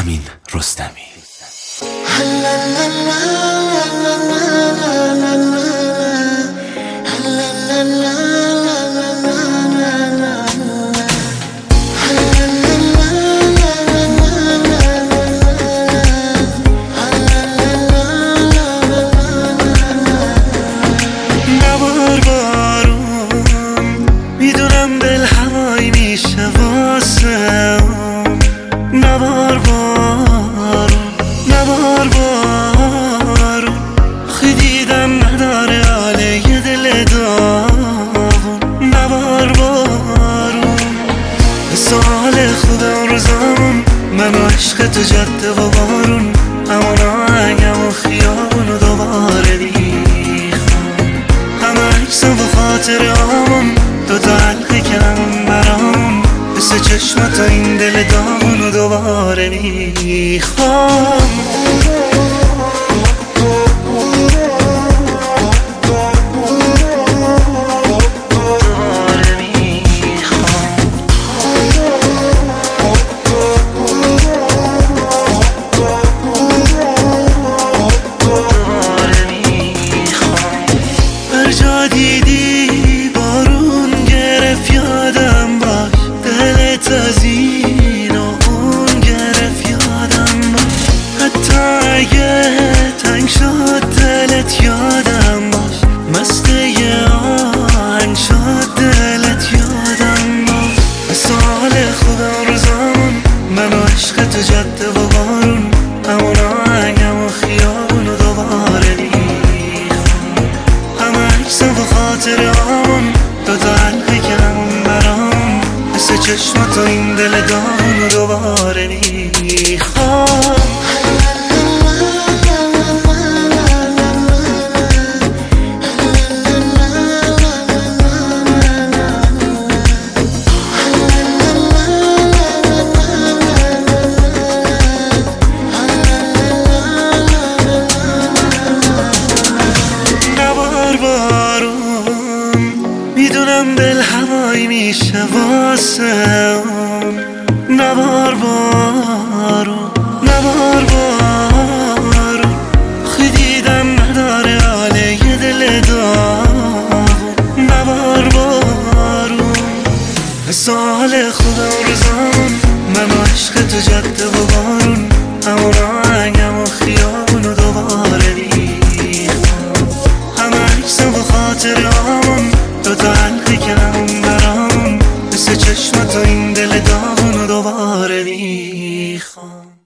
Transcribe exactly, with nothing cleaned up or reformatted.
امین رستمی. نبار بارون میدونم دل هوایی میشه واسه، نبار بارون نبار بارون خی دیدم نداره حاله یه دل داغون. نبار بارون سوال خودم روزامون من و عشق تو جاده و بارون، همون آهنگم و خیابون و دوباره میخوام همه عکسم و خاطر آمون دو تا حلقه کردم برامون مثل چشمات این دل داغون و دوباره میخوام. دیدی بارون گرفت یادم باش، دلت از این و اون گرفت یادم باش، حتی اگه تنگ شد دلت یادم باش، مست یه آهنگ شد دلت یادم باش. مثال خودم روزامون من و عشق تو جاده و بارون، همون آهنگم و خیابون و دوباره خاطر آمون دو تا حلقه کردم برام مثل چشمات این دل داغون و دوباره میخوام. میدونم دل هوایی میشه واسه، نبار بارون نبار بارون خی دیدم نداره حاله یه دل داغون. نبار بارون سوال خودم روزان من و عشق تو جاده و بارون، همون آهنگم و خیابون و دوباره میخوام همه عکسم و خاطر آمون دو تا حلقه کردم برام مثل چشمات این دل داغون و دوباره میخوام.